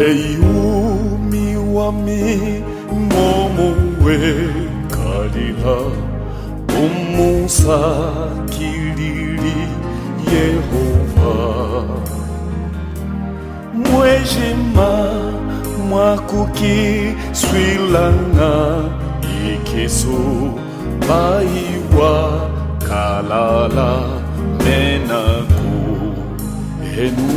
Eyumi wami momo we kalila umusa kilili Yehova Mwejima mwakuki swilanga ikesu baiwa kalala menaku henu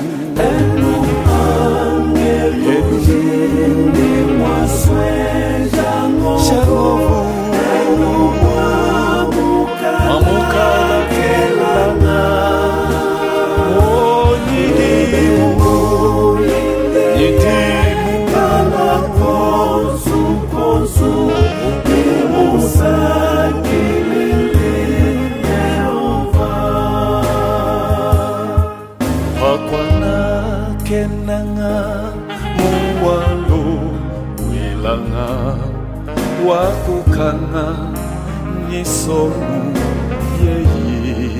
kenanga muwalo wilanga wakukanga nisomu yeyi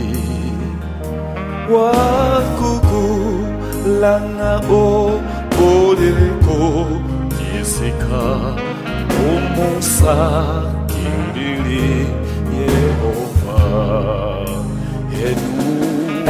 wakukulanga o bodeko yesika umusa kirili Yehova enu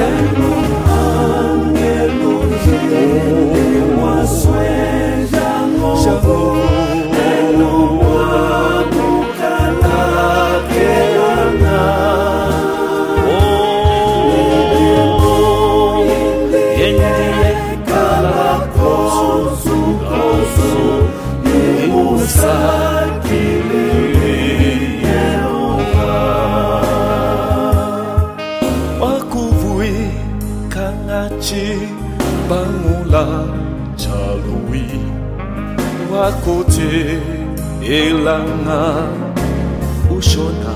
bangula chalui wakote elanga ushona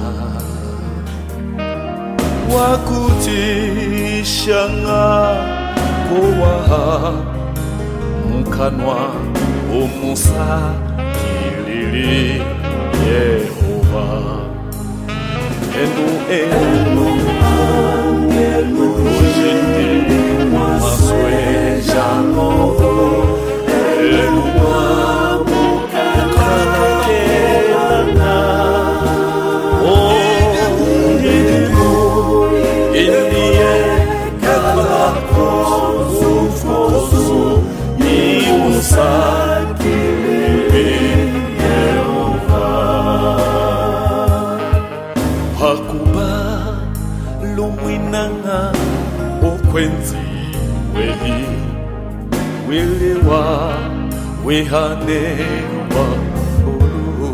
wakuti shanga kowa mukanwa umusa kilili Yehova enu lumwinanga okwenzi wehi welewa wehane wa olu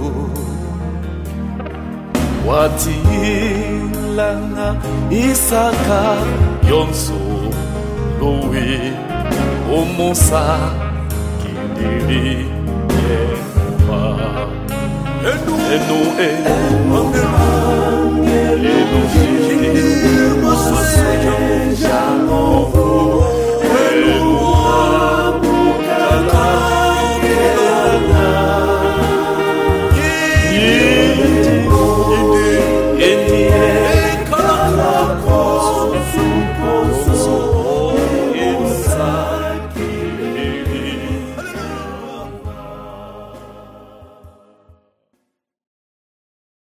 watilanga Isaka yonso lowe umusa kindiri Yehova enu